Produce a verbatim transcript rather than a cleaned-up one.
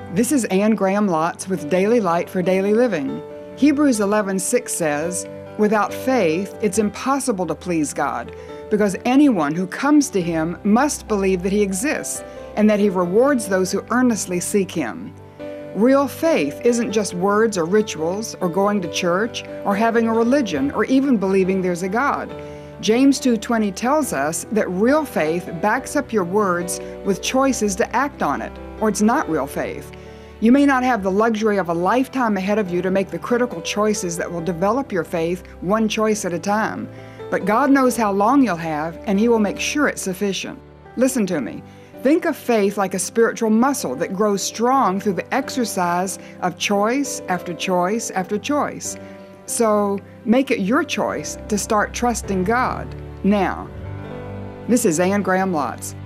This is Anne Graham Lotz with Daily Light for Daily Living. Hebrews eleven six says, "Without faith, it's impossible to please God, because anyone who comes to Him must believe that He exists and that He rewards those who earnestly seek Him." Real faith isn't just words or rituals or going to church or having a religion or even believing there's a God. James two twenty tells us that real faith backs up your words with choices to act on it, or it's not real faith. You may not have the luxury of a lifetime ahead of you to make the critical choices that will develop your faith one choice at a time, but God knows how long you'll have, and He will make sure it's sufficient. Listen to me. Think of faith like a spiritual muscle that grows strong through the exercise of choice after choice after choice. So make it your choice to start trusting God now. This is Anne Graham Lotz.